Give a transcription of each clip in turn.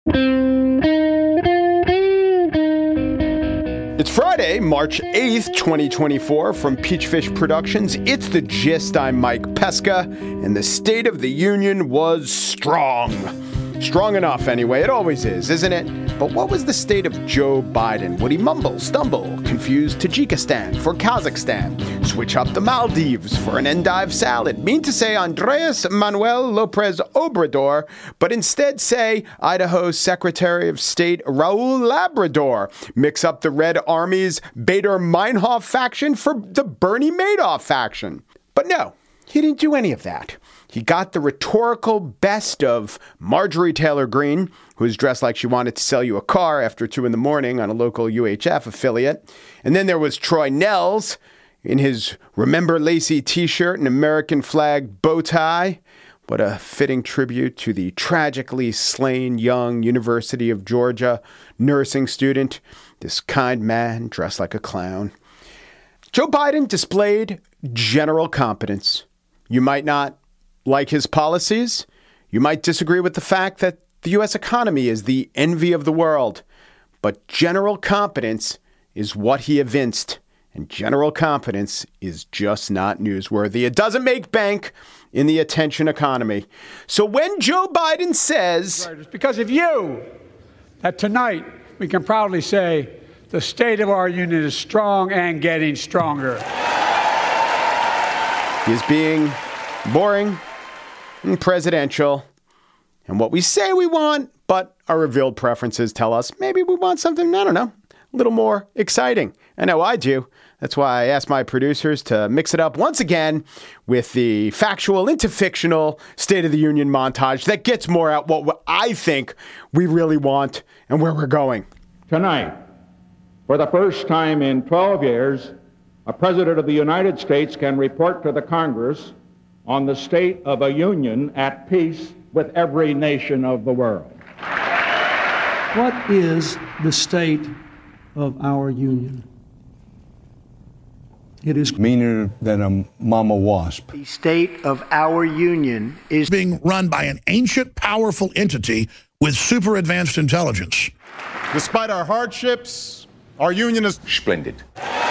It's Friday, March 8th, 2024. From Peachfish Productions, it's The Gist. I'm Mike Pesca, and the State of the Union was strong. Strong enough, anyway. It always is, isn't it? But what was the state of Joe Biden? Would he mumble, stumble, confuse Tajikistan for Kazakhstan, switch up the Maldives for an endive salad, mean to say Andres Manuel Lopez Obrador, but instead say Idaho's Secretary of State Raul Labrador, mix up the Red Army's Bader Meinhof faction for the Bernie Madoff faction? But no, he didn't do any of that. He got the rhetorical best of Marjorie Taylor Greene, who was dressed like she wanted to sell you a car after 2 a.m. on a local UHF affiliate. And then there was Troy Nehls in his Remember Lacey t-shirt and American flag bow tie. What a fitting tribute to the tragically slain young University of Georgia nursing student. This kind man dressed like a clown. Joe Biden displayed general competence. You might not like his policies. You might disagree with the fact that the U.S. economy is the envy of the world. But general competence is what he evinced. And general competence is just not newsworthy. It doesn't make bank in the attention economy. So when Joe Biden says, it's because of you that tonight we can proudly say the state of our union is strong and getting stronger. He is being boring and presidential, and what we say we want, but our revealed preferences tell us maybe we want something, I don't know, a little more exciting. I know I do. That's why I asked my producers to mix it up once again with the factual into fictional State of the Union montage that gets more at what I think we really want and where we're going. Tonight, for the first time in 12 years, a president of the United States can report to the Congress on the state of a union at peace with every nation of the world. What is the state of our union? It is meaner than a mama wasp. The state of our union is being run by an ancient, powerful entity with super advanced intelligence. Despite our hardships, our union is splendid.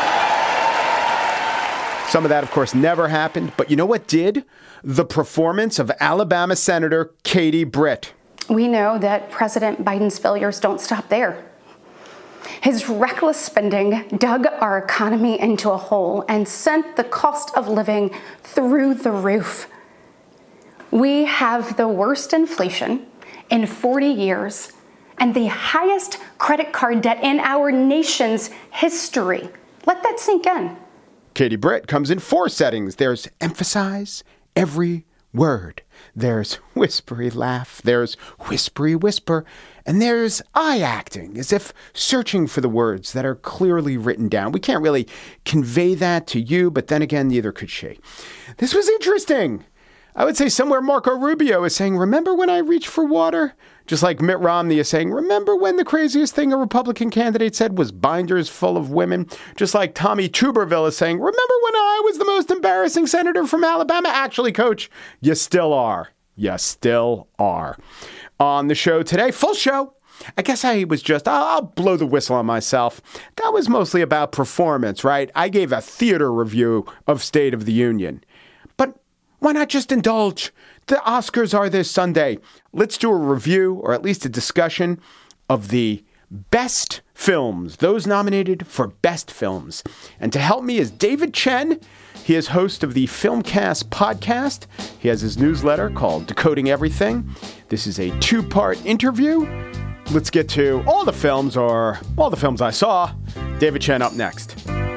Some of that, of course, never happened. But you know what did? The performance of Alabama Senator Katie Britt. We know that President Biden's failures don't stop there. His reckless spending dug our economy into a hole and sent the cost of living through the roof. We have the worst inflation in 40 years and the highest credit card debt in our nation's history. Let that sink in. Katie Britt comes in 4 settings. There's emphasize every word. There's whispery laugh. There's whispery whisper. And there's eye acting, as if searching for the words that are clearly written down. We can't really convey that to you, but then again, neither could she. This was interesting. I would say somewhere Marco Rubio is saying, remember when I reached for water? Just like Mitt Romney is saying, remember when the craziest thing a Republican candidate said was binders full of women? Just like Tommy Tuberville is saying, remember when I was the most embarrassing senator from Alabama? Actually, Coach, you still are. You still are. On the show today, full show. I guess I'll blow the whistle on myself. That was mostly about performance, right? I gave a theater review of State of the Union. But why not just indulge? The Oscars are this Sunday. Let's do a review, or at least a discussion, of the best films, those nominated for best films. And to help me is David Chen. He is host of the Filmcast podcast. He has his newsletter called Decoding Everything. This is a 2-part interview. Let's get to all the films I saw. David Chen up next.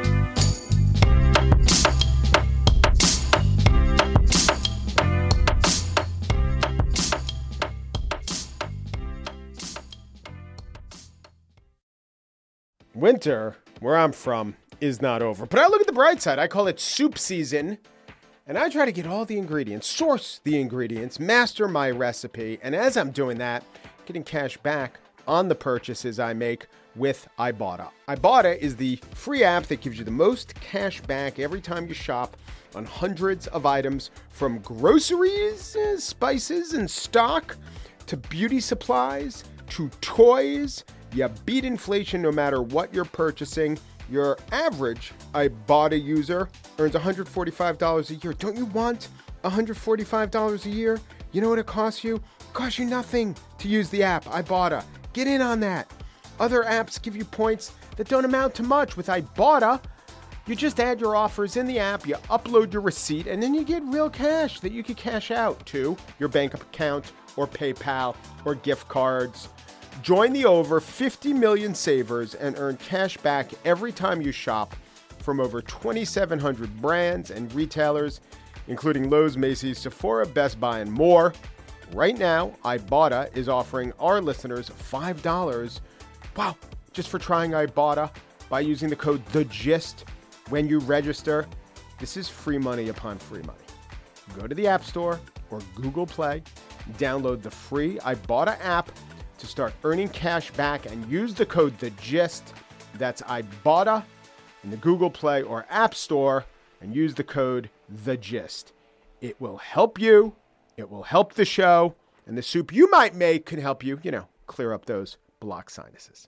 Winter, where I'm from, is not over. But I look at the bright side. I call it soup season. And I try to get all the ingredients, source the ingredients, master my recipe. And as I'm doing that, getting cash back on the purchases I make with Ibotta. Ibotta is the free app that gives you the most cash back every time you shop on hundreds of items, from groceries, spices, and stock, to beauty supplies, to toys. You beat inflation no matter what you're purchasing. Your average Ibotta user earns $145 a year. Don't you want $145 a year? You know what it costs you? It costs you nothing to use the app, Ibotta. Get in on that. Other apps give you points that don't amount to much. With Ibotta, you just add your offers in the app, you upload your receipt, and then you get real cash that you can cash out to your bank account or PayPal or gift cards. Join the over 50 million savers and earn cash back every time you shop from over 2,700 brands and retailers, including Lowe's, Macy's, Sephora, Best Buy, and more. Right now, Ibotta is offering our listeners $5, wow, just for trying Ibotta by using the code THEGIST when you register. This is free money upon free money. Go to the App Store or Google Play, download the free Ibotta app to start earning cash back and use the code THEGIST. That's Ibotta in the Google Play or App Store and use the code THEGIST. It will help you. It will help the show. And the soup you might make can help you, clear up those blocked sinuses.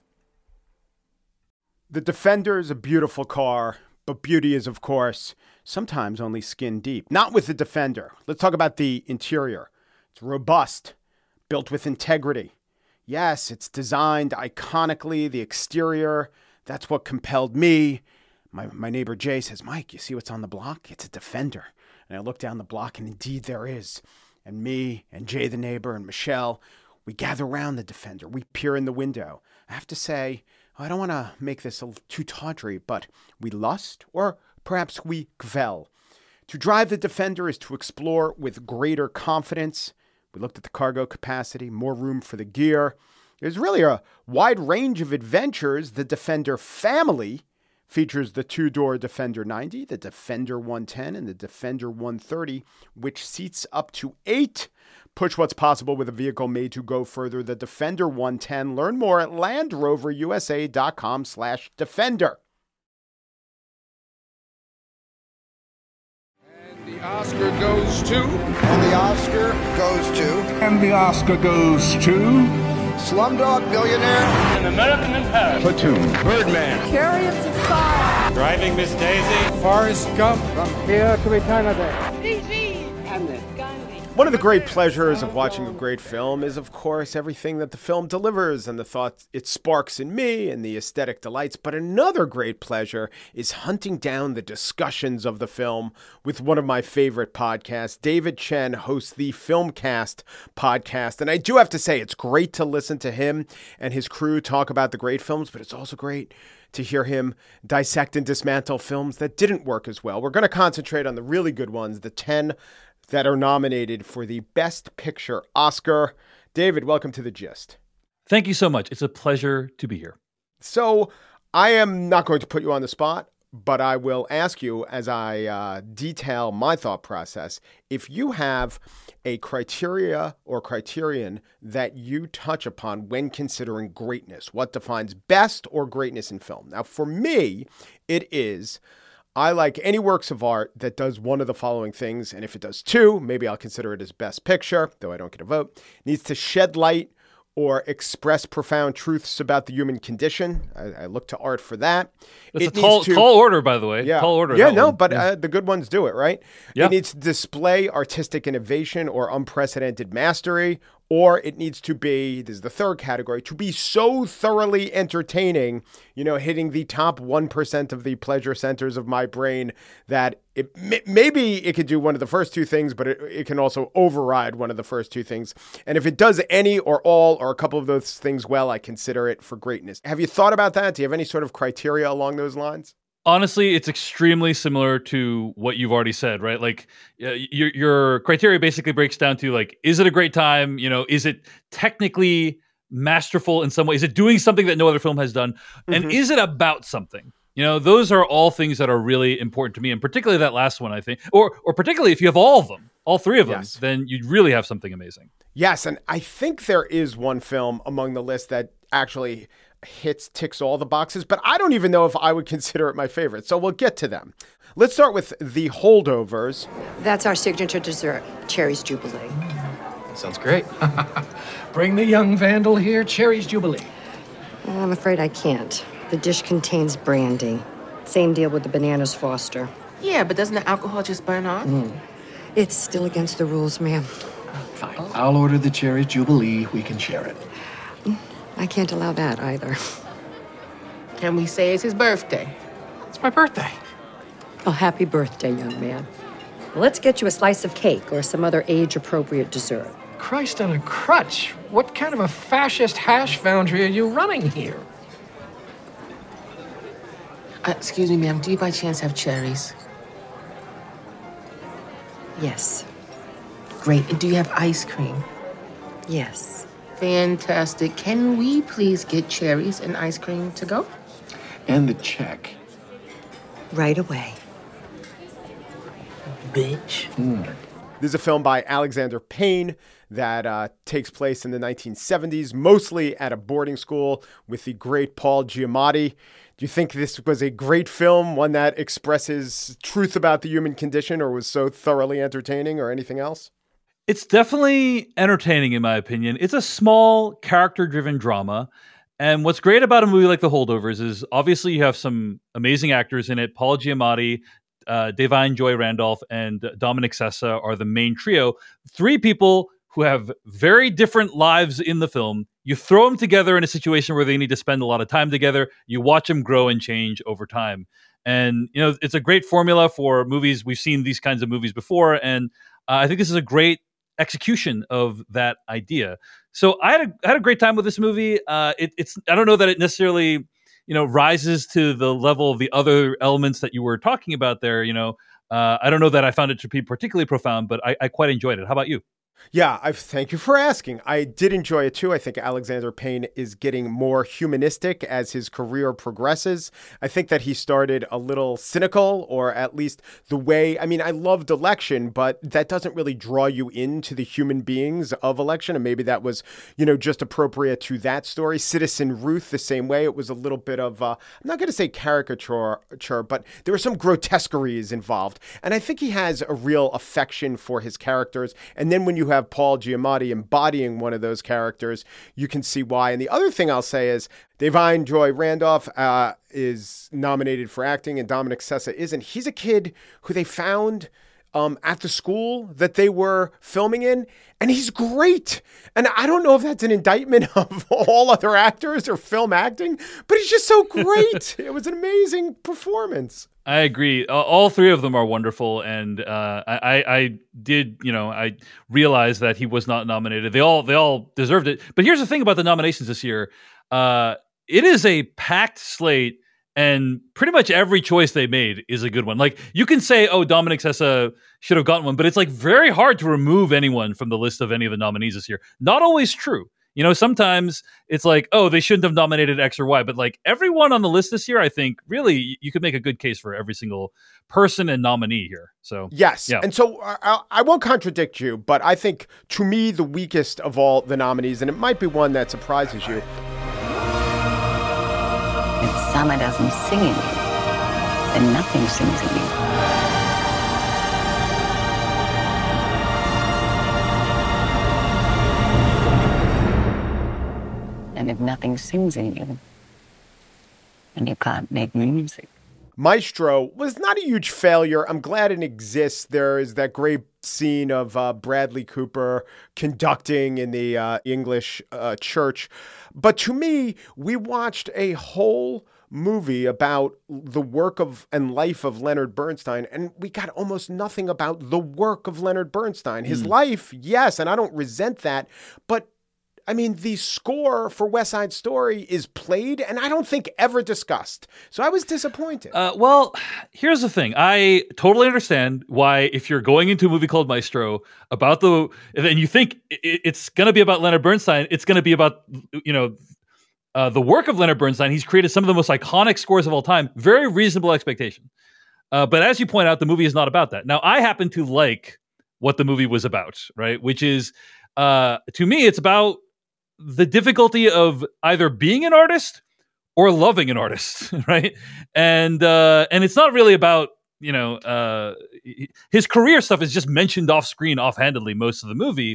The Defender is a beautiful car, but beauty is, of course, sometimes only skin deep. Not with the Defender. Let's talk about the interior. It's robust, built with integrity. Yes, it's designed iconically. The exterior, that's what compelled me. My neighbor Jay says, Mike, you see what's on the block? It's a Defender. And I look down the block, and indeed there is. And me and Jay the neighbor and Michelle, we gather around the Defender. We peer in the window. I have to say, I don't want to make this too tawdry, but we lust, or perhaps we kvel. To drive the Defender is to explore with greater confidence. We looked at the cargo capacity, more room for the gear. There's really a wide range of adventures. The Defender family features the two-door Defender 90, the Defender 110, and the Defender 130, which seats up to 8. Push what's possible with a vehicle made to go further. The Defender 110. Learn more at LandRoverUSA.com/Defender. The Oscar goes to. And the Oscar goes to. And the Oscar goes to. Slumdog Millionaire. An American in Paris. Platoon. Birdman. Chariots of Fire. Driving Miss Daisy. Forrest Gump. From Here to Eternity. Hamlet. One of the great pleasures of watching a great film is, of course, everything that the film delivers and the thoughts it sparks in me and the aesthetic delights. But another great pleasure is hunting down the discussions of the film with one of my favorite podcasts. David Chen hosts the Filmcast podcast. And I do have to say, it's great to listen to him and his crew talk about the great films, but it's also great to hear him dissect and dismantle films that didn't work as well. We're going to concentrate on the really good ones, the 10 that are nominated for the Best Picture Oscar. David, welcome to The Gist. Thank you so much. It's a pleasure to be here. So I am not going to put you on the spot, but I will ask you as I detail my thought process, if you have a criteria or criterion that you touch upon when considering greatness, what defines best or greatness in film? Now, for me, it is I like any works of art that does one of the following things, and if it does two, maybe I'll consider it as Best Picture, though I don't get a vote. It needs to shed light or express profound truths about the human condition. I look to art for that. It's a tall order, by the way. Yeah, tall order. Yeah, no, but the good ones do it, right? Yeah. It needs to display artistic innovation or unprecedented mastery, or it needs to be, this is the third category, to be so thoroughly entertaining, hitting the top 1% of the pleasure centers of my brain that maybe it could do one of the first two things, but it can also override one of the first two things. And if it does any or all or a couple of those things well, I consider it for greatness. Have you thought about that? Do you have any sort of criteria along those lines? Honestly, it's extremely similar to what you've already said, right? Like your criteria basically breaks down to like, is it a great time? Is it technically masterful in some way? Is it doing something that no other film has done? And is it about something? Those are all things that are really important to me, and particularly that last one, I think, or particularly if you have all of them, all three of them, yes, then you'd really have something amazing. Yes, and I think there is one film among the list that actually ticks all the boxes, but I don't even know if I would consider it my favorite. So we'll get to them. Let's start with The Holdovers. That's our signature dessert, Cherry's Jubilee. Sounds great. Bring the young vandal here, Cherry's Jubilee. I'm afraid I can't. The dish contains brandy. Same deal with the bananas Foster. Yeah, but doesn't the alcohol just burn off? It's still against the rules, ma'am. Fine. I'll order the Cherry's Jubilee. We can share it. I can't allow that either. Can we say it's his birthday? It's my birthday. Oh, happy birthday, young man. Well, let's get you a slice of cake or some other age-appropriate dessert. Christ on a crutch. What kind of a fascist hash foundry are you running here? Excuse me, ma'am. Do you by chance have cherries? Yes. Great. And do you have ice cream? Yes. Fantastic. Can we please get cherries and ice cream to go? And the check. Right away. Bitch. This is a film by Alexander Payne that takes place in the 1970s, mostly at a boarding school with the great Paul Giamatti. Do you think this was a great film, one that expresses truth about the human condition, or was so thoroughly entertaining, or anything else? It's definitely entertaining, in my opinion. It's a small, character-driven drama. And what's great about a movie like The Holdovers is obviously you have some amazing actors in it. Paul Giamatti, Da'Vine Joy Randolph, and Dominic Sessa are the main trio. Three people who have very different lives in the film. You throw them together in a situation where they need to spend a lot of time together. You watch them grow and change over time. And, you know, it's a great formula for movies. We've seen these kinds of movies before. And I think this is a great execution of that idea. So I had a great time with this movie. It's I don't know that it necessarily, rises to the level of the other elements that you were talking about there. I don't know that I found it to be particularly profound, but I quite enjoyed it. How about you? Yeah, thank you for asking. I did enjoy it too. I think Alexander Payne is getting more humanistic as his career progresses. I think that he started a little cynical, or at least the way, I loved Election, but that doesn't really draw you into the human beings of Election. And maybe that was, just appropriate to that story. Citizen Ruth, the same way. It was a little bit of, I'm not going to say caricature, but there were some grotesqueries involved. And I think he has a real affection for his characters. And then when you have Paul Giamatti embodying one of those characters, you can see why. And the other thing I'll say is Da'Vine Joy Randolph is nominated for acting, and Dominic Sessa isn't. He's a kid who they found at the school that they were filming in, and he's great. And I don't know if that's an indictment of all other actors or film acting, but he's just so great. It was an amazing performance. I agree. All three of them are wonderful, and I did, I realized that he was not nominated. They all deserved it. But here's the thing about the nominations this year: it is a packed slate, and pretty much every choice they made is a good one. Like, you can say, "Oh, Dominic Sessa should have gotten one," but it's like very hard to remove anyone from the list of any of the nominees this year. Not always true. Sometimes it's like, oh, they shouldn't have nominated X or Y, but like everyone on the list this year, I think really you could make a good case for every single person and nominee here. So yes. Yeah. And so I won't contradict you, but I think to me, the weakest of all the nominees, and it might be one that surprises you. If summer doesn't sing in you, then nothing sings in you. And if nothing sings in you, then you can't make music. Maestro was not a huge failure. I'm glad it exists. There is that great scene of Bradley Cooper conducting in the English church. But to me, we watched a whole movie about the work of and life of Leonard Bernstein, and we got almost nothing about the work of Leonard Bernstein. His life, yes, and I don't resent that, but the score for West Side Story is played and I don't think ever discussed. So I was disappointed. Well, here's the thing. I totally understand why, if you're going into a movie called Maestro and you think it's going to be about Leonard Bernstein, it's going to be about, the work of Leonard Bernstein. He's created some of the most iconic scores of all time. Very reasonable expectation. But as you point out, the movie is not about that. Now, I happen to like what the movie was about, right? Which is, to me, it's about the difficulty of either being an artist or loving an artist, right? And it's not really about, his career stuff is just mentioned off screen offhandedly most of the movie.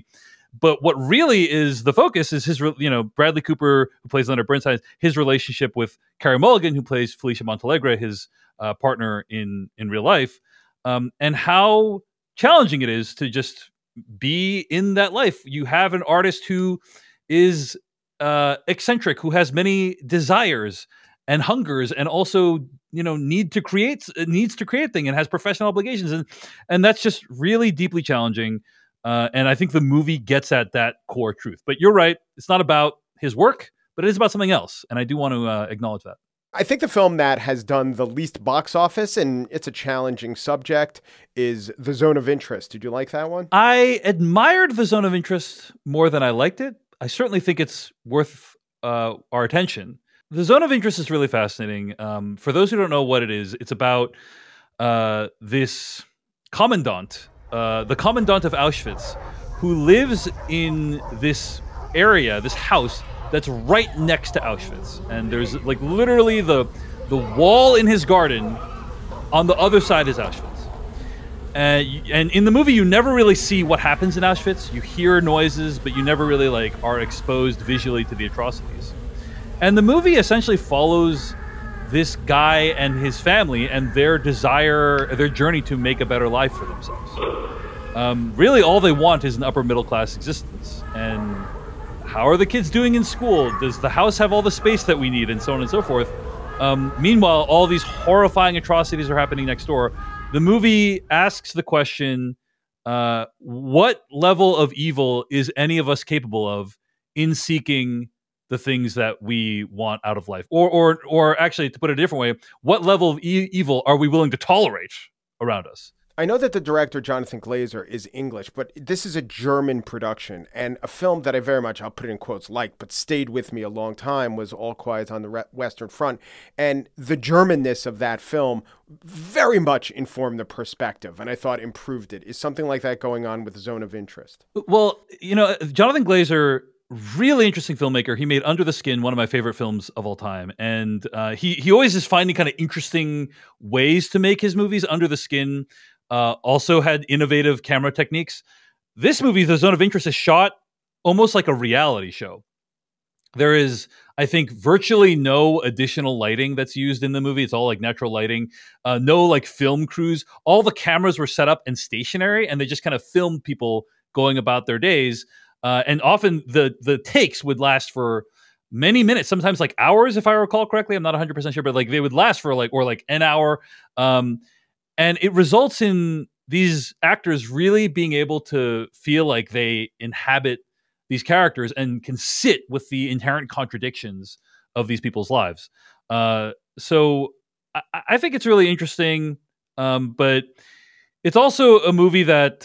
But what really is the focus is his, Bradley Cooper, who plays Leonard Bernstein, his relationship with Carey Mulligan, who plays Felicia Montealegre, his partner in real life, and how challenging it is to just be in that life. You have an artist who is eccentric, who has many desires and hungers, and also needs to create things and has professional obligations, and that's just really deeply challenging. And I think the movie gets at that core truth. But you're right; it's not about his work, but it is about something else, and I do want to acknowledge that. I think the film that has done the least box office, and it's a challenging subject, is The Zone of Interest. Did you like that one? I admired The Zone of Interest more than I liked it. I certainly think it's worth our attention. The Zone of Interest is really fascinating. For those who don't know what it is, it's about this commandant, the commandant of Auschwitz, who lives in this area, this house, that's right next to Auschwitz. And there's literally the wall in his garden, on the other side is Auschwitz. And in the movie, you never really see what happens in Auschwitz. You hear noises, but you never really are exposed visually to the atrocities. And the movie essentially follows this guy and his family and their journey to make a better life for themselves. Really, all they want is an upper middle class existence. And how are the kids doing in school? Does the house have all the space that we need? And so on and so forth. Meanwhile, all these horrifying atrocities are happening next door. The movie asks the question, what level of evil is any of us capable of in seeking the things that we want out of life? Or actually, to put it a different way, what level of evil are we willing to tolerate around us? I know that the director, Jonathan Glazer, is English, but this is a German production, and a film that I very much, I'll put it in quotes, but stayed with me a long time was All Quiet on the Western Front. And the Germanness of that film very much informed the perspective, and I thought improved it. Is something like that going on with Zone of Interest? Well, Jonathan Glazer, really interesting filmmaker. He made Under the Skin, one of my favorite films of all time. And he always is finding kind of interesting ways to make his movies. Under the Skin also had innovative camera techniques. This movie, The Zone of Interest, is shot almost like a reality show. There is, I think, virtually no additional lighting that's used in the movie. It's all natural lighting. No film crews. All the cameras were set up and stationary, and they just kind of filmed people going about their days. And often the takes would last for many minutes, sometimes hours, if I recall correctly. I'm not 100% sure, but they would last for an hour. And it results in these actors really being able to feel like they inhabit these characters and can sit with the inherent contradictions of these people's lives. So I think it's really interesting, but it's also a movie that,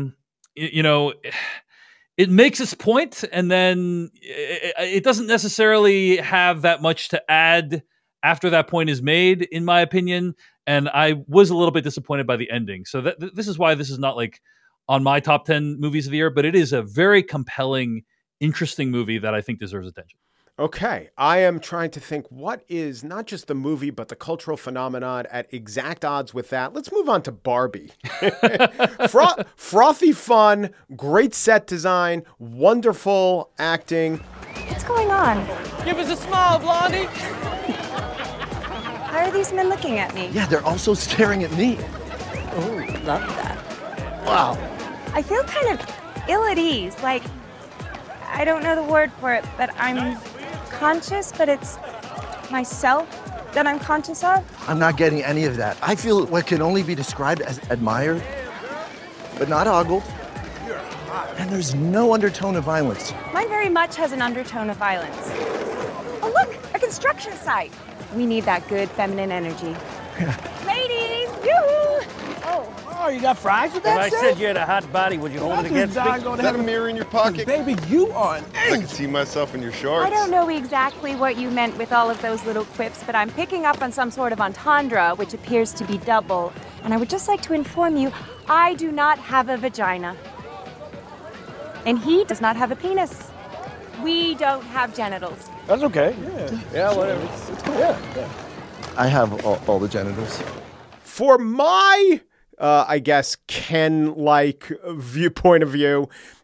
it makes its point, and then it doesn't necessarily have that much to add after that point is made, in my opinion. And I was a little bit disappointed by the ending. So this is why this is not on my top 10 movies of the year, but it is a very compelling, interesting movie that I think deserves attention. Okay, I am trying to think what is not just the movie, but the cultural phenomenon at exact odds with that. Let's move on to Barbie. Frothy fun, great set design, wonderful acting. What's going on? Give us a smile, Blondie. Why are these men looking at me? Yeah, they're also staring at me. Oh, love that. Wow. I feel kind of ill at ease. I don't know the word for it, but I'm conscious, but it's myself that I'm conscious of. I'm not getting any of that. I feel what can only be described as admired, but not ogled. And there's no undertone of violence. Mine very much has an undertone of violence. Oh, look, a construction site. We need that good feminine energy. Ladies, yoo-hoo! Oh, you got fries with that? If I said you had a hot body, would you hold it against me? Is that a mirror in your pocket? Baby, you are an I can see myself in your shorts. I don't know exactly what you meant with all of those little quips, but I'm picking up on some sort of entendre, which appears to be double. And I would just like to inform you, I do not have a vagina. And he does not have a penis. We don't have genitals. That's okay. Yeah, whatever. It's cool. Yeah. I have all the genitals. For my, I guess, Ken-like point of view,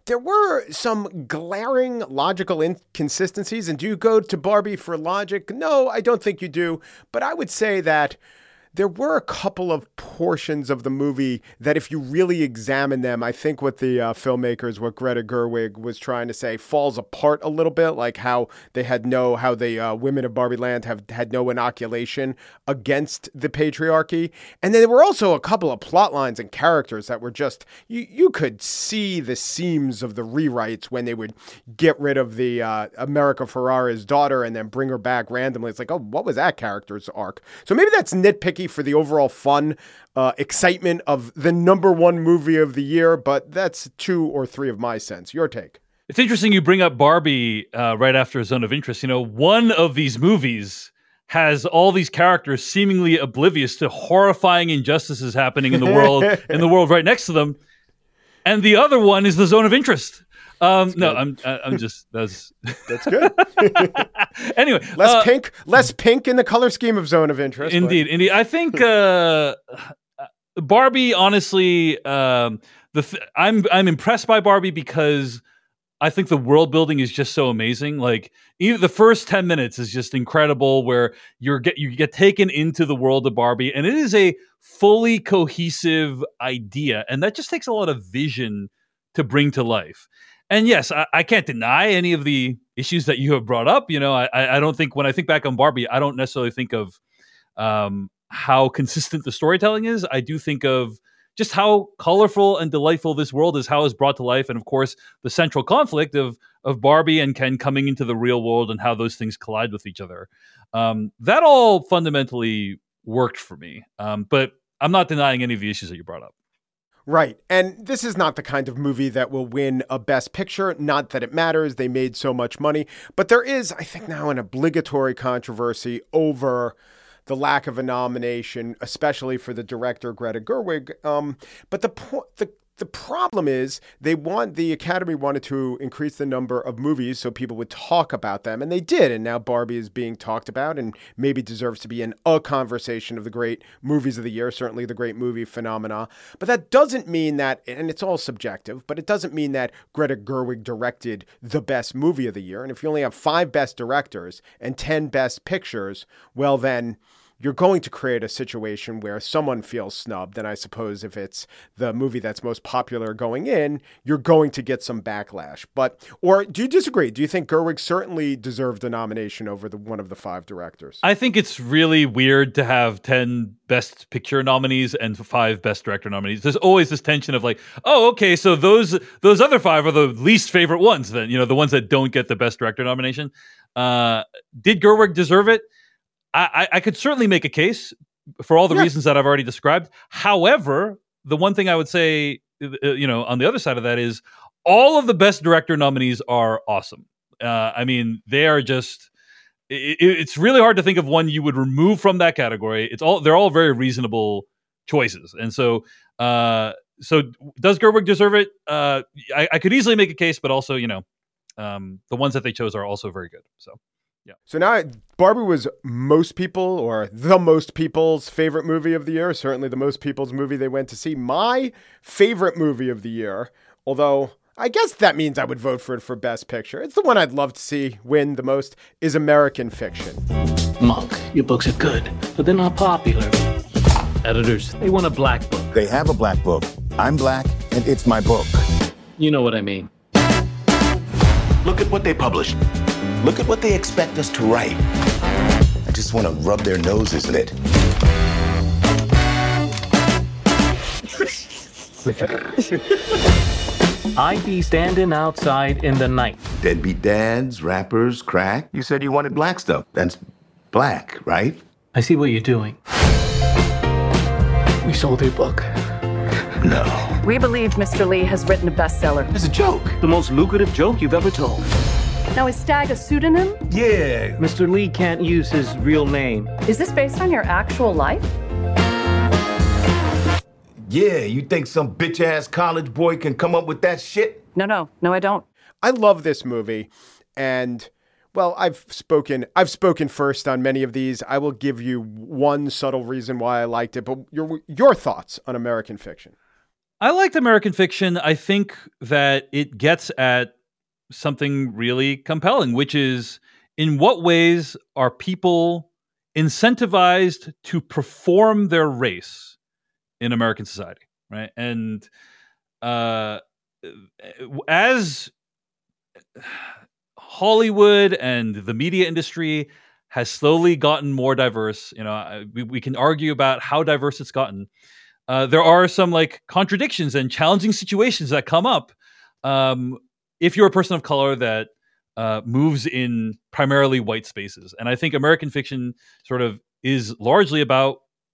there were some glaring logical inconsistencies. And do you go to Barbie for logic? No, I don't think you do. But I would say that there were a couple of portions of the movie that if you really examine them, I think what the filmmakers, what Greta Gerwig was trying to say, falls apart a little bit, like how the women of Barbie Land have had no inoculation against the patriarchy. And then there were also a couple of plot lines and characters that were just, you could see the seams of the rewrites when they would get rid of the America Ferrera's daughter and then bring her back randomly. It's like, oh, what was that character's arc? So maybe that's nitpicky for the overall fun, excitement of the #1 movie of the year, but that's 2 or 3 of my cents. Your take? It's interesting you bring up Barbie right after Zone of Interest. You know, one of these movies has all these characters seemingly oblivious to horrifying injustices happening in the world right next to them, and the other one is the Zone of Interest. No, I'm just that's good. Anyway, less pink in the color scheme of Zone of Interest. Indeed. I think Barbie. Honestly, I'm impressed by Barbie because I think the world building is just so amazing. Like even the first 10 minutes is just incredible, where you get taken into the world of Barbie, and it is a fully cohesive idea, and that just takes a lot of vision to bring to life. And yes, I can't deny any of the issues that you have brought up. You know, I don't think when I think back on Barbie, I don't necessarily think of how consistent the storytelling is. I do think of just how colorful and delightful this world is, how it's brought to life. And of course, the central conflict of Barbie and Ken coming into the real world and how those things collide with each other. That all fundamentally worked for me. But I'm not denying any of the issues that you brought up. Right. And this is not the kind of movie that will win a Best Picture. Not that it matters. They made so much money. But there is, I think, now an obligatory controversy over the lack of a nomination, especially for the director, Greta Gerwig. But the problem is the Academy wanted to increase the number of movies so people would talk about them, and they did. And now Barbie is being talked about and maybe deserves to be in a conversation of the great movies of the year, certainly the great movie phenomena. But that doesn't mean that, and it's all subjective, but it doesn't mean that Greta Gerwig directed the best movie of the year. And if you only have 5 best directors and 10 best pictures, well then you're going to create a situation where someone feels snubbed. And I suppose if it's the movie that's most popular going in, you're going to get some backlash. Or do you disagree? Do you think Gerwig certainly deserved a nomination over one of the 5 directors? I think it's really weird to have 10 Best Picture nominees and 5 Best Director nominees. There's always this tension of like, oh, okay, so those other 5 are the least favorite ones then, the ones that don't get the Best Director nomination. Did Gerwig deserve it? I could certainly make a case for all the reasons that I've already described. However, the one thing I would say, on the other side of that is all of the Best Director nominees are awesome. I mean, they are just, it's really hard to think of one you would remove from that category. They're all very reasonable choices. And so does Gerwig deserve it? I could easily make a case, but also, the ones that they chose are also very good. So. Yeah. So now Barbie was most people or the most people's favorite movie of the year, certainly the most people's movie they went to see. My favorite movie of the year, although I guess that means I would vote for it for Best Picture. It's the one I'd love to see win the most, is American Fiction. Monk, your books are good, but they're not popular. Editors, they want a black book. They have a black book. I'm black, and it's my book. You know what I mean. Look at what they published. Look at what they expect us to write. I just want to rub their noses in it. I'd be standing outside in the night. Deadbeat dads, rappers, crack. You said you wanted black stuff. That's black, right? I see what you're doing. We sold your book. No. We believe Mr. Lee has written a bestseller. It's a joke. The most lucrative joke you've ever told. Now, is Stagg a pseudonym? Yeah. Mr. Lee can't use his real name. Is this based on your actual life? Yeah, you think some bitch-ass college boy can come up with that shit? No, I don't. I love this movie, and well, I've spoken first on many of these. I will give you one subtle reason why I liked it, but your thoughts on American Fiction. I liked American Fiction. I think that it gets at something really compelling, which is in what ways are people incentivized to perform their race in American society, right? And as Hollywood and the media industry has slowly gotten more diverse, we can argue about how diverse it's gotten. There are some like contradictions and challenging situations that come up if you're a person of color that moves in primarily white spaces. And I think American Fiction sort of is largely about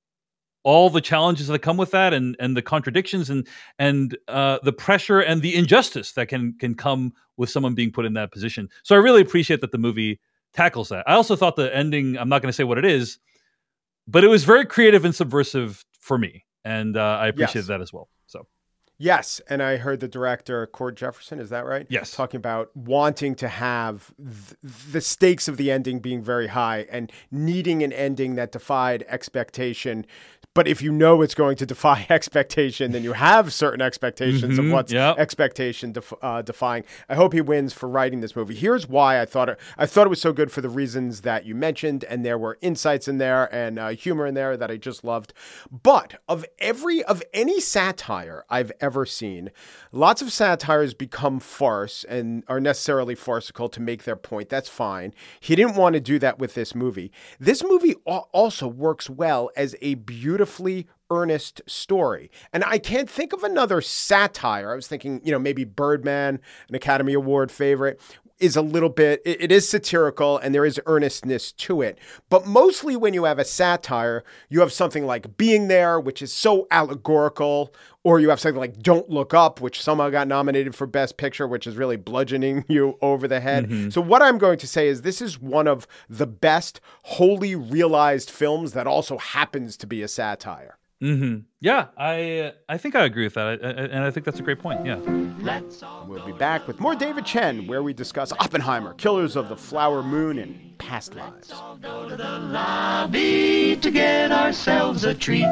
all the challenges that come with that, and the contradictions and the pressure and the injustice that can come with someone being put in that position. So I really appreciate that the movie tackles that. I also thought the ending, I'm not going to say what it is, but it was very creative and subversive for me. And I appreciated that as well. So, yes. And I heard the director, Cord Jefferson, is that right? Yes. Talking about wanting to have the stakes of the ending being very high and needing an ending that defied expectation. But if you know it's going to defy expectation, then you have certain expectations of what's expectation defying. I hope he wins for writing this movie. Here's why I thought it was so good, for the reasons that you mentioned, and there were insights in there and humor in there that I just loved. But of any satire I've ever seen, lots of satires become farce and are necessarily farcical to make their point. That's fine. He didn't want to do that with this movie. This movie also works well as a beautifully earnest story. And I can't think of another satire. I was thinking, maybe Birdman, an Academy Award favorite, is a little bit, it is satirical and there is earnestness to it. But mostly when you have a satire, you have something like Being There, which is so allegorical, or you have something like Don't Look Up, which somehow got nominated for Best Picture, which is really bludgeoning you over the head. Mm-hmm. So what I'm going to say is this is one of the best wholly realized films that also happens to be a satire. Mm-hmm. Yeah, I think I agree with that, and I think that's a great point. Yeah. We'll be back with more David Chen, where we discuss Oppenheimer, Killers of the Flower Moon, and Past Lives. Let's all go to the lobby to get ourselves a treat.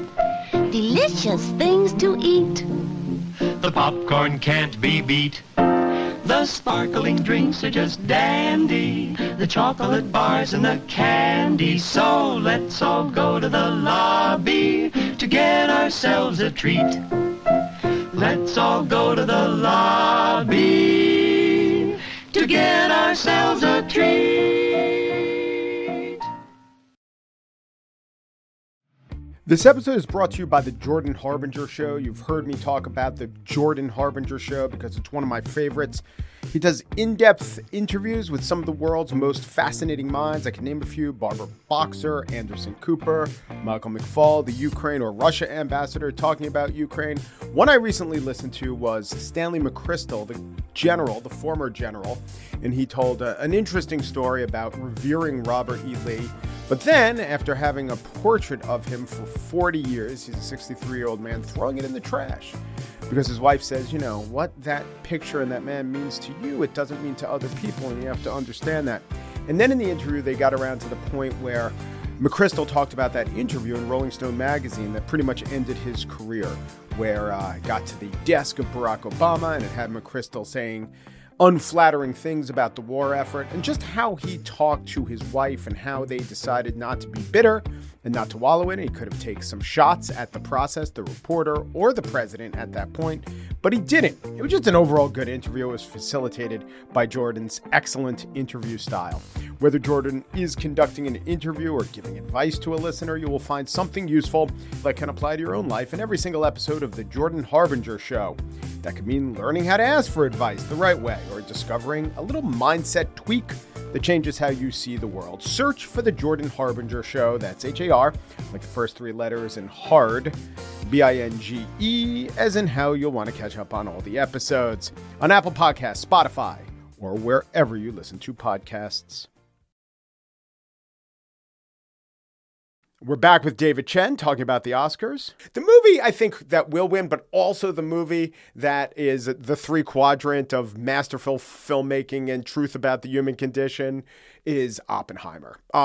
Delicious things to eat. The popcorn can't be beat. The sparkling drinks are just dandy. The chocolate bars and the candy. So let's all go to the lobby to get ourselves a treat. Let's all go to the lobby to get ourselves a treat. This episode is brought to you by the Jordan Harbinger Show. You've heard me talk about the Jordan Harbinger Show because it's one of my favorites. He does in-depth interviews with some of the world's most fascinating minds. I can name a few: Barbara Boxer, Anderson Cooper, Michael McFaul, the Ukraine or Russia ambassador talking about Ukraine. One I recently listened to was Stanley McChrystal, the former general, and he told an interesting story about revering Robert E. Lee. But then, after having a portrait of him for 40 years, he's a 63-year-old man, throwing it in the trash. Because his wife says, what that picture and that man means to you, it doesn't mean to other people, and you have to understand that. And then in the interview, they got around to the point where McChrystal talked about that interview in Rolling Stone magazine that pretty much ended his career, where it got to the desk of Barack Obama, and it had McChrystal saying unflattering things about the war effort, and just how he talked to his wife and how they decided not to be bitter and not to wallow in it. He could have taken some shots at the process, the reporter, or the president at that point, but he didn't. It was just an overall good interview. It was facilitated by Jordan's excellent interview style. Whether Jordan is conducting an interview or giving advice to a listener, you will find something useful that can apply to your own life in every single episode of The Jordan Harbinger Show. That could mean learning how to ask for advice the right way, or discovering a little mindset tweak that changes how you see the world. Search for The Jordan Harbinger Show. That's H-A-R, like the first three letters, and hard, B-I-N-G-E, as in how you'll want to catch up on all the episodes on Apple Podcasts, Spotify, or wherever you listen to podcasts. We're back with David Chen talking about the Oscars. The movie, I think, that will win, but also the movie that is the three quadrant of masterful filmmaking and truth about the human condition, is Oppenheimer.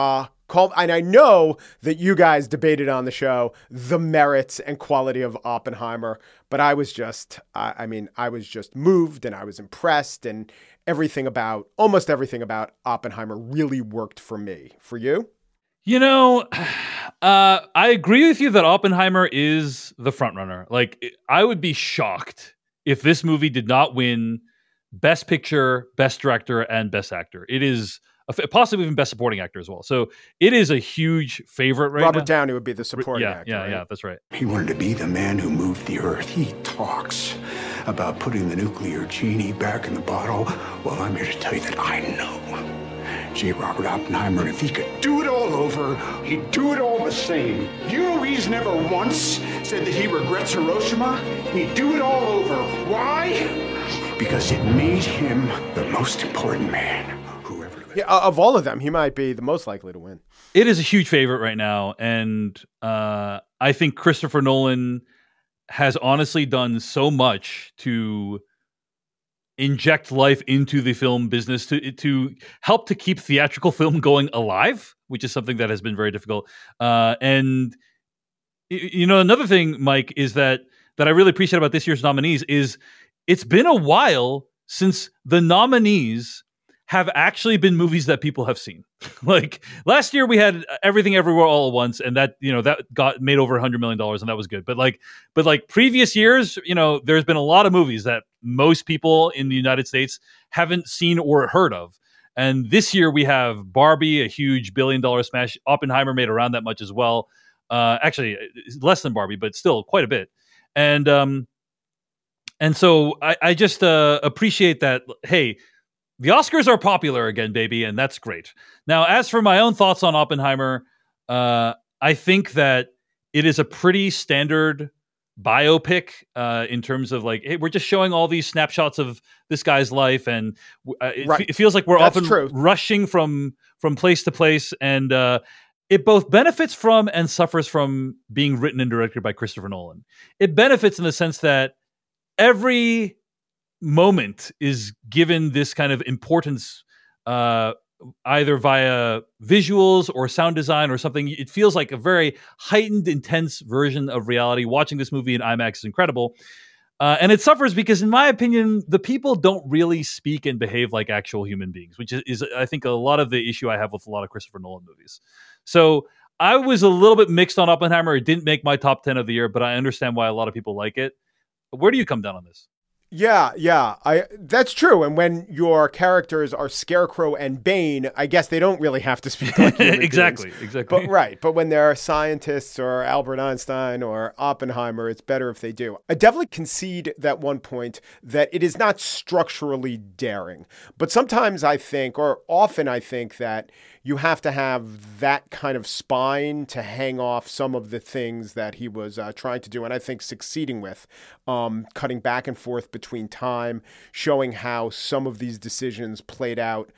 And I know that you guys debated on the show the merits and quality of Oppenheimer, but I was just, I was just moved and I was impressed, and almost everything about Oppenheimer really worked for me. For you? You know, I agree with you that Oppenheimer is the frontrunner. Like, I would be shocked if this movie did not win Best Picture, Best Director, and Best Actor. It is possibly even Best Supporting Actor as well. So it is a huge favorite right now. Robert Downey would be the supporting actor. Yeah, that's right. He wanted to be the man who moved the earth. He talks about putting the nuclear genie back in the bottle. Well, I'm here to tell you that I know J. Robert Oppenheimer, and if he could do it all over, he'd do it all the same. You know, he's never once said that he regrets Hiroshima. He'd do it all over. Why? Because it made him the most important man. Yeah, of all of them, he might be the most likely to win. It is a huge favorite right now, and I think Christopher Nolan has honestly done so much to inject life into the film business to help to keep theatrical film going alive, which is something that has been very difficult. And you know, another thing, Mike, is that I really appreciate about this year's nominees is it's been a while since the nominees have actually been movies that people have seen. Like last year we had Everything Everywhere All at Once, and that got made over $100 million, and that was good. But like previous years, there's been a lot of movies that most people in the United States haven't seen or heard of. And this year we have Barbie, a huge $1 billion smash. Oppenheimer made around that much as well. Actually less than Barbie, but still quite a bit. And so I just appreciate that. Hey, the Oscars are popular again, baby, and that's great. Now, as for my own thoughts on Oppenheimer, I think that it is a pretty standard biopic in terms of like, hey, we're just showing all these snapshots of this guy's life, and it feels like we're often rushing from place to place, and it both benefits from and suffers from being written and directed by Christopher Nolan. It benefits in the sense that every moment is given this kind of importance, either via visuals or sound design or something. It feels like a very heightened, intense version of reality. Watching this movie in IMAX is incredible. And it suffers because, in my opinion, the people don't really speak and behave like actual human beings, which is I think, a lot of the issue I have with a lot of Christopher Nolan movies. So I was a little bit mixed on Oppenheimer. It didn't make my top 10 of the year, but I understand why a lot of people like it. Where do you come down on this? Yeah, that's true. And when your characters are Scarecrow and Bane, I guess they don't really have to speak like human exactly. But when they're scientists or Albert Einstein or Oppenheimer, it's better if they do. I definitely concede that one point that it is not structurally daring. But sometimes I think, or often I think, that you have to have that kind of spine to hang off some of the things that he was trying to do, and I think succeeding with, cutting back and forth between time, showing how some of these decisions played out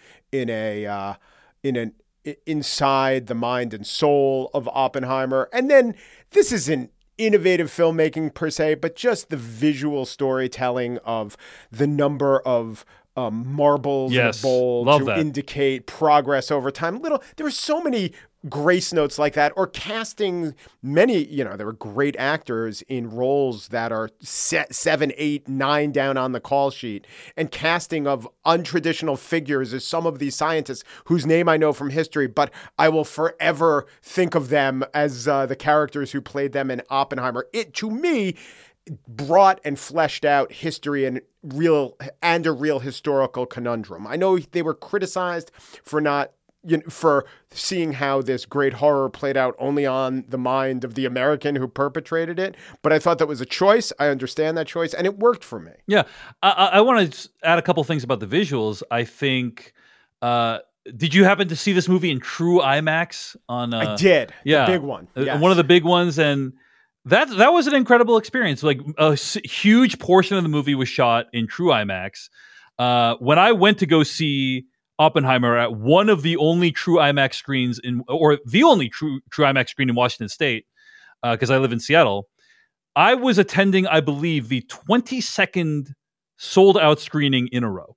inside the mind and soul of Oppenheimer. And then this isn't innovative filmmaking per se, but just the visual storytelling of the number of marbles in a bowl to indicate progress over time. There were so many grace notes like that, or casting many, there were great actors in roles that are 7, 8, 9 down on the call sheet, and casting of untraditional figures as some of these scientists whose name I know from history, but I will forever think of them as the characters who played them in Oppenheimer. It, to me, brought and fleshed out history and a real historical conundrum. I know they were criticized for seeing how this great horror played out only on the mind of the American who perpetrated it, but I thought that was a choice. I understand that choice, and it worked for me. Yeah, I want to add a couple things about the visuals. I think. Did you happen to see this movie in true IMAX? I did. Yeah, the big one. Yes. One of the big ones, and that was an incredible experience. Like a huge portion of the movie was shot in true IMAX. When I went to go see Oppenheimer at one of the only true IMAX screens the only true IMAX screen in Washington State, because I live in Seattle, I was attending, I believe, the 22nd sold out screening in a row.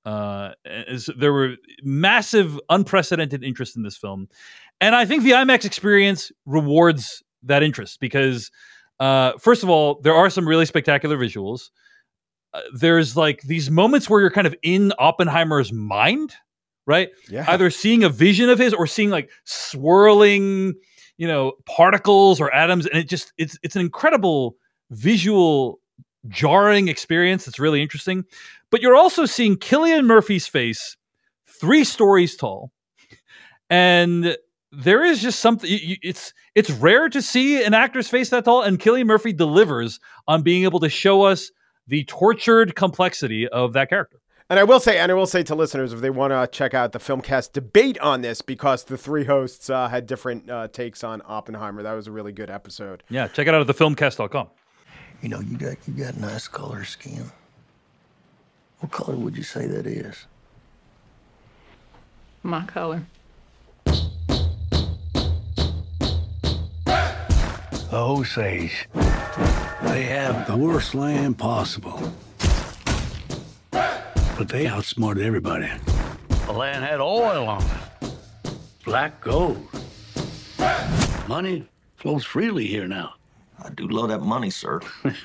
There were massive, unprecedented interest in this film. And I think the IMAX experience rewards that interest because, first of all, there are some really spectacular visuals. There's like these moments where you're kind of in Oppenheimer's mind, right? Yeah. Either seeing a vision of his or seeing like swirling, particles or atoms. And it's an incredible visual jarring experience that's really interesting. But you're also seeing Cillian Murphy's face 3 stories tall. And there is just something, it's rare to see an actor's face that tall, and Cillian Murphy delivers on being able to show us the tortured complexity of that character. And I will say to listeners, if they want to check out the Filmcast debate on this, because the 3 hosts had different takes on Oppenheimer, that was a really good episode. Yeah, check it out at thefilmcast.com. You got nice color skin. What color would you say that is? My color. The Osage. They have the worst land possible. But they outsmarted everybody. The land had oil on it. Black gold. Money flows freely here now. I do love that money, sir.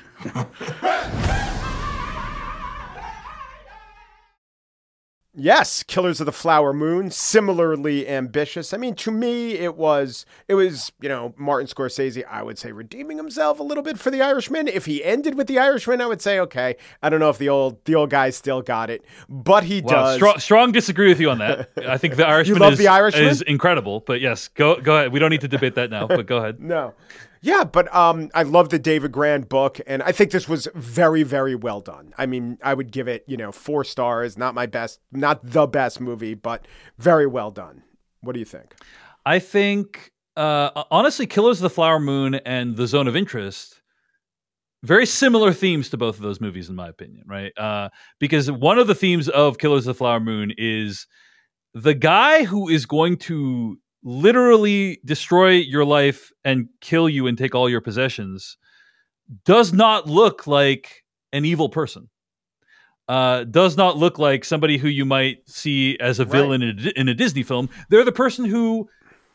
Yes, Killers of the Flower Moon, similarly ambitious. I mean, to me, it was, Martin Scorsese, I would say, redeeming himself a little bit for The Irishman. If he ended with The Irishman, I would say, okay, I don't know if the old guy still got it, but he does. Strong disagree with you on that. I think The Irishman, is incredible, but yes, go ahead. We don't need to debate that now, but go ahead. No. Yeah, but I love the David Grand book, and I think this was very, very well done. I mean, I would give it, 4 stars. Not the best movie, but very well done. What do you think? I think, honestly, Killers of the Flower Moon and The Zone of Interest, very similar themes to both of those movies, in my opinion, right? Because one of the themes of Killers of the Flower Moon is the guy who is going to literally destroy your life and kill you and take all your possessions does not look like an evil person. Does not look like somebody who you might see as a villain in a Disney film. They're the person who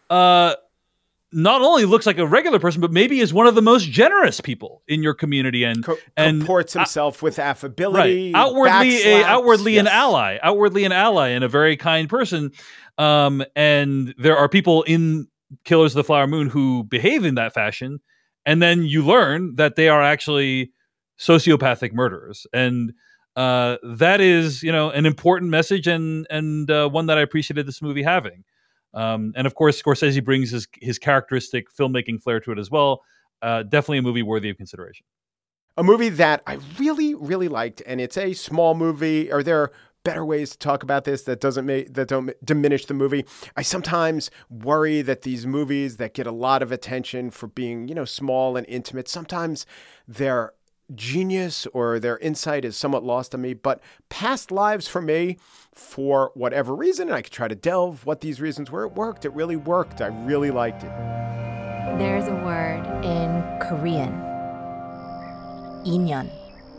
not only looks like a regular person, but maybe is one of the most generous people in your community and comports himself with affability. Right. Outwardly an ally and a very kind person. And there are people in Killers of the Flower Moon who behave in that fashion. And then you learn that they are actually sociopathic murderers. And that is, an important message and one that I appreciated this movie having. And of course, Scorsese brings his characteristic filmmaking flair to it as well. Definitely a movie worthy of consideration. A movie that I really, really liked, and it's a small movie. Are there better ways to talk about this that don't diminish the movie? I sometimes worry that these movies that get a lot of attention for being, small and intimate, sometimes their genius or their insight is somewhat lost on me. But Past Lives, for me, for whatever reason, and I could try to delve what these reasons were, it worked. It really worked. I really liked it. There's a word in Korean, inyeon.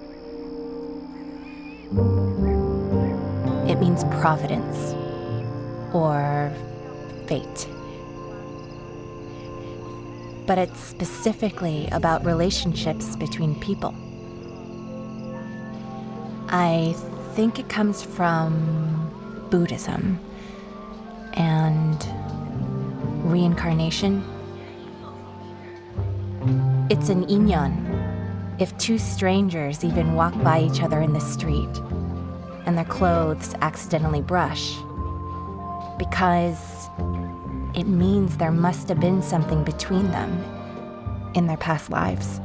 It means providence or fate. But it's specifically about relationships between people. I think it comes from Buddhism and reincarnation. It's an inyeon. If 2 strangers even walk by each other in the street and their clothes accidentally brush, because it means there must have been something between them in their past lives.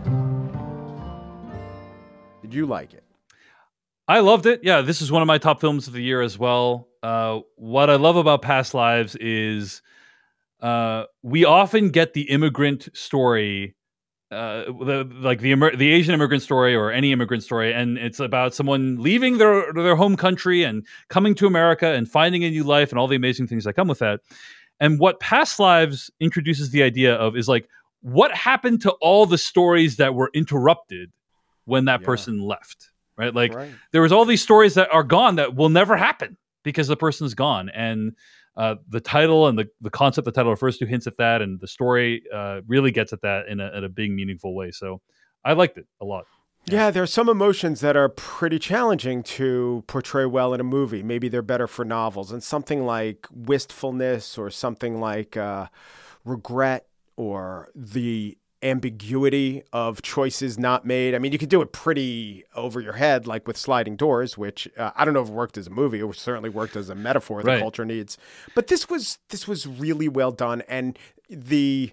Did you like it? I loved it. Yeah, this is one of my top films of the year as well. What I love about Past Lives is we often get the immigrant story, the Asian immigrant story or any immigrant story, and it's about someone leaving their home country and coming to America and finding a new life and all the amazing things that come with that. And what Past Lives introduces the idea of is like, what happened to all the stories that were interrupted when that person left? right? Like there was all these stories that are gone that will never happen because the person's gone. And the title and the concept, the title refers to, hints at that, and the story really gets at that in a big, meaningful way. So I liked it a lot. Yeah, there are some emotions that are pretty challenging to portray well in a movie. Maybe they're better for novels. And something like wistfulness or something like regret or the ambiguity of choices not made. I mean, you could do it pretty over your head, like with Sliding Doors, which I don't know if it worked as a movie. It certainly worked as a metaphor the culture needs. But this was really well done. And it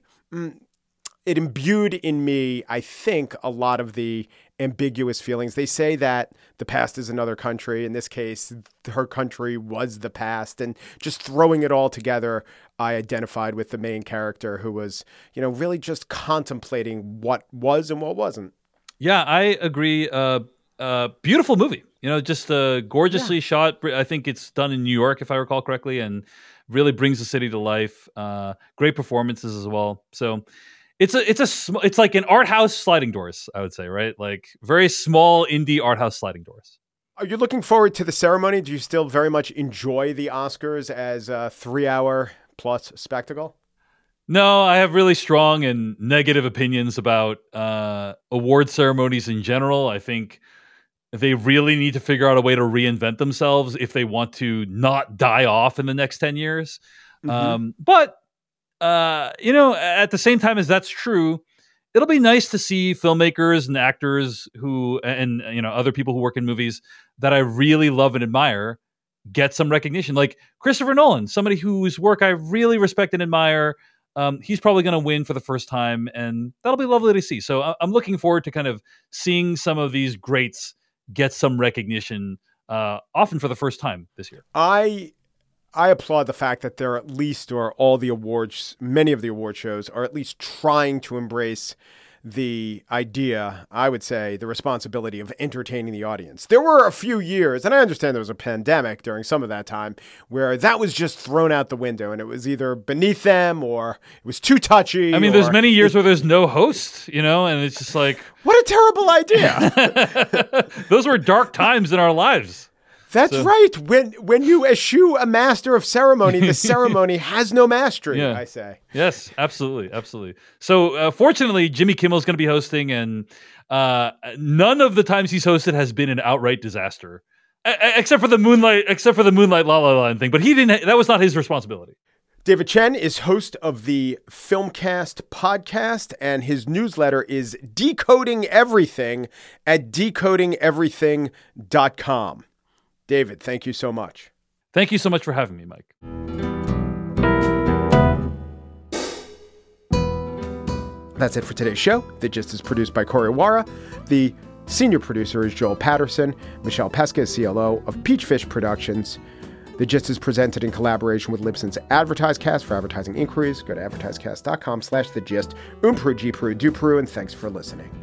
imbued in me, I think, a lot of the ambiguous feelings. They say that the past is another country. In this case, her country was the past. And just throwing it all together, I identified with the main character who was, really just contemplating what was and what wasn't. Yeah, I agree. Beautiful movie. Just gorgeously shot. I think it's done in New York, if I recall correctly, and really brings the city to life. Great performances as well. So it's like an art house Sliding Doors, I would say, right? Like very small indie art house Sliding Doors. Are you looking forward to the ceremony? Do you still very much enjoy the Oscars as a 3-hour plus spectacle? No, I have really strong and negative opinions about award ceremonies in general. I think they really need to figure out a way to reinvent themselves if they want to not die off in the next 10 years. But at the same time as that's true, it'll be nice to see filmmakers and actors and other people who work in movies that I really love and admire get some recognition. Like Christopher Nolan, somebody whose work I really respect and admire. He's probably going to win for the first time, and that'll be lovely to see. So I'm looking forward to kind of seeing some of these greats get some recognition, often for the first time this year. I applaud the fact that they're at least, or all the awards, many of the award shows are at least trying to embrace the idea, I would say, the responsibility of entertaining the audience. There were a few years, and I understand there was a pandemic during some of that time, where that was just thrown out the window, and it was either beneath them or it was too touchy. I mean, there's many years where there's no host, and it's just like... What a terrible idea! Those were dark times in our lives. That's right. When you eschew a master of ceremony, the ceremony has no mastery, I say. Yes, absolutely. Absolutely. So fortunately, Jimmy Kimmel's going to be hosting, and none of the times he's hosted has been an outright disaster, except for the Moonlight La La Land thing. But that was not his responsibility. David Chen is host of the Filmcast podcast, and his newsletter is Decoding Everything at decodingeverything.com. David, thank you so much. Thank you so much for having me, Mike. That's it for today's show. The Gist is produced by Corey Wara. The senior producer is Joel Patterson. Michelle Pesca is CLO of Peachfish Productions. The Gist is presented in collaboration with Libsyn's AdvertiseCast. For advertising inquiries, go to advertisecast.com/thegist. Peru, G Peru, Do Peru, and thanks for listening.